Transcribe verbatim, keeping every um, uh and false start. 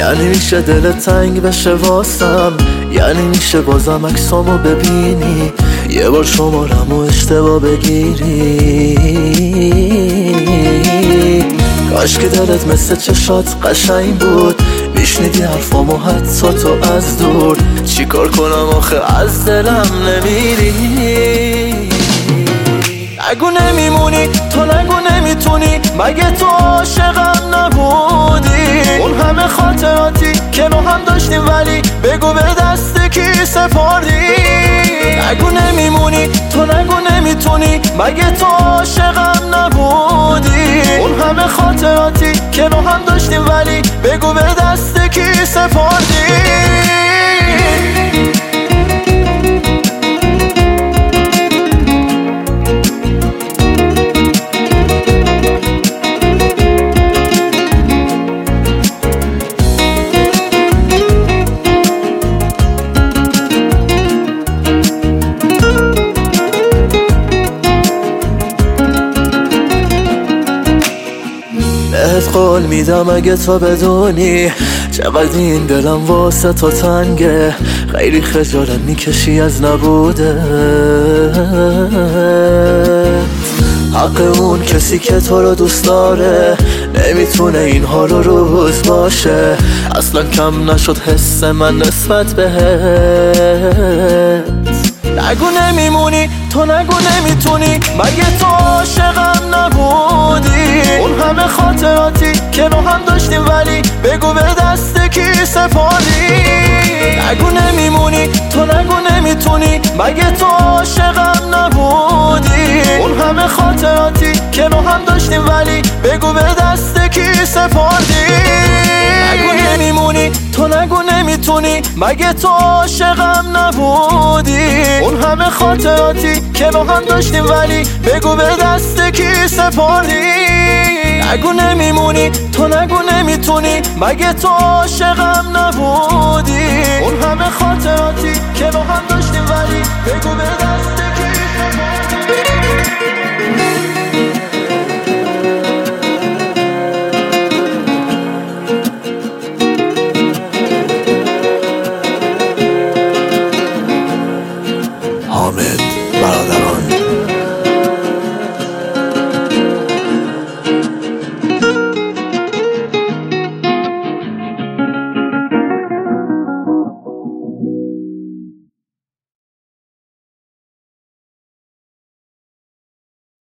یعنی میشه دلت تنگ بشه واسم، یعنی میشه بازم عکسامو ببینی، یه بار شمارمو اشتباه بگیری. کاش که دلت مثل چشات قشنگ بود، میشنیدی حرفامو حتی تو از دور. چیکار کنم آخه از دلم نمیری؟ نگو نمیمونی، تو نگو نمیتونی، مگه تو عاشقم نبودی؟ اون همه خاطراتی که با هم داشتیم ولی بگو به دست کی سپردی؟ نگو نمیمونی، تو نگو نمیتونی، مگه تو عاشقم نبودی؟ اون همه خاطراتی که با هم داشتیم ولی بگو به دست کی سپردی؟ بهت قول میدم اگه تو بدونی چقدر این دلم واسه تو تنگه، خیلی خجالت میکشی از نبوده. حق اون کسی که تو رو دوست داره نمیتونه این حال رو روز باشه، اصلا کم نشد حس من نسبت بهت. نگو نمیمونی، تو نگو نمیتونی، مگه تو عاشقم نبودی؟ اون همه خاطراتی که با هم داشتیم ولی بگو به دست کی سپردی؟ نگو نمیمونی، تو نگو نمیتونی، مگه تو عاشقم نبودی؟ اون همه خاطراتی که با هم داشتیم ولی بگو به دست کی سپردی؟ نگو نمیمونی، تو نگو نمیتونی، مگه تو عاشقم نبودی؟ اون همه خاطراتی که با هم داشتیم ولی بگو به دست کی سپردی؟ نگو نمیمونی، تو نگو نمیتونی، مگه تو عاشقم نبودی؟ اون همه خاطراتی که با هم داشتیم ولی بگو به دست کی سپردی؟